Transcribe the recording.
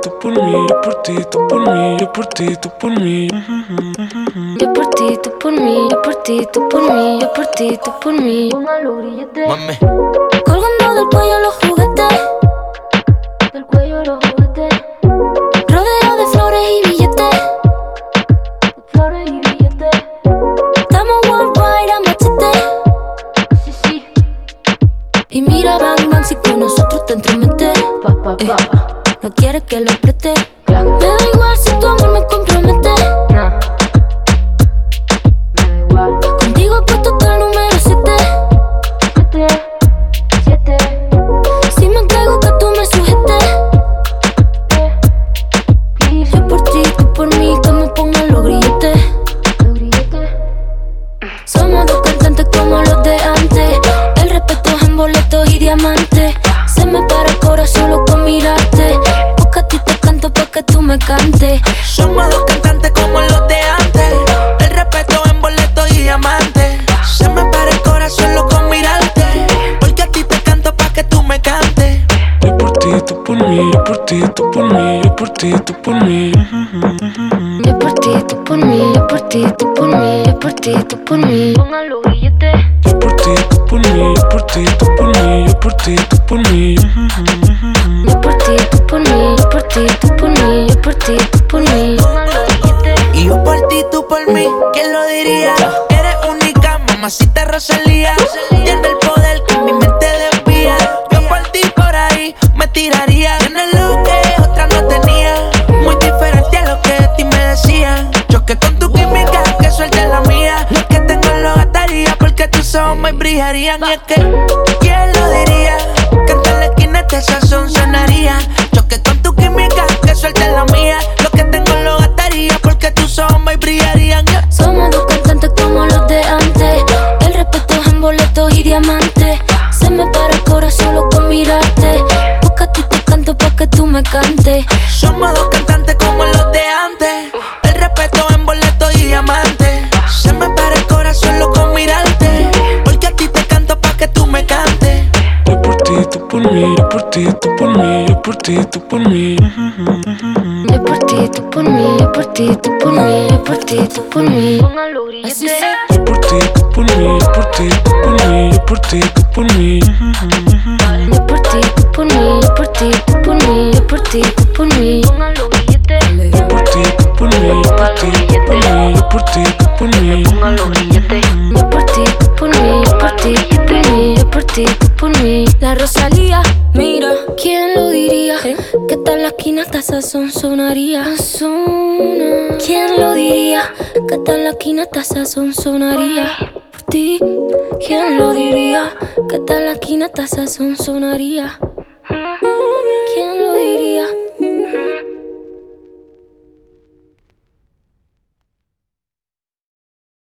tú por mí, yo por ti, tú por mí, yo por ti, tú por mí. Yo por ti, tú por mí, yo por ti, tú por mí, yo por ti, tú por mí. Póngalo grillete. Mami. Colgando del cuello los juguetes, Del cuello los juguetes. rodeado de flores y billetes. De flores y billetes. Estamos worldwide a machete. Sí, sí. Y mira, bang, bang, si con nosotros te entrometes. Pa. No quieres que lo preste. Clac. Me da igual si tu amor me compromete. Nah. Me da igual. Contigo he puesto hasta el número 7. 7. Si me entrego que tú me sujetes. Please. Yo por ti, tú por mí, que me pongan los grilletes. Los grilletes. Somos dos cantantes como los de antes. El respeto es en boletos y diamantes. Se me para el corazón solo con mirarte. Porque a ti te canto pa' que tú me cantes. Somos dos cantantes como los de antes. El respeto en boletos y diamantes. Se me para el corazón loco con mirarte. Porque a ti te canto pa' que tú me cantes. Yo por ti, tú por mí, yo por ti, tú por mí, yo por ti, tú por mí. Yo por ti, tú por mí, yo por ti, tú por mí, yo por ti, tú por mí. Póngalo grillete. Yo por ti, tú por mí, yo por ti, tú por mí, yo por ti, tú por mí. Yo por ti, tú por mí, yo por ti, tú por mí, yo por ti, tú por mí. Póngalo grillete. Y yo por ti, tú por mí, ¿quién lo diría? Eres única, mamacita Rosalía. Tiene el poder que mi mente desvía. Yo por ti por ahí me tiraría. Tienes lo que otra no tenía. Muy diferente a lo que de ti me decían. Choque con tu química, que suelte la mía. Lo que tengo lo gastaría porque tus ojos me brillarían. Y es que, ¿quién lo diría? Que en la esquina este sazón sonaría. Choque con tu química, que suelte la mía. Lo que tengo lo gastaría porque tus ojos me brillarían. Somos dos cantantes como los de antes. El respeto es en boletos y diamantes. Se me para el corazón solo con mirarte. Porque a ti te canto pa' que tú me cantes. Somos dos cantantes como los de antes. El respeto en boletos y diamantes. Se me para el corazón loco con mirarte. Porque a ti te canto pa' que tú me cantes. Yo por ti, tú por mí, yo por ti, tú por mí, yo por ti, tú por mí. Yo por ti, tú por mí, yo por ti, tú por mí, yo por ti, tú por mí. Póngalo Así grillete. sea. Yo por ti, tú por mí, yo por ti, tú por mí, yo por ti, tú por mí. Yo por ti, tú por mí, yo por ti, tú por mí, yo por ti, tú por mí. Póngalo grillete. Yo por ti, tú por mí, yo por ti, tú por mí, yo por ti, tú por mí. Póngalo grillete. Yo por ti, tú por mí, yo por ti, tú por mí, yo por ti, tú por mí. La Rosalía, mira, ¿quién lo diría? Que hasta en la esquina hasta sazón sonaría. ¿Quién lo diría? Que hasta en la esquina hasta sazón sonaría. Por ti, ¿quién lo diría? Que hasta en la esquina hasta sazón sonaría. ¿Quién lo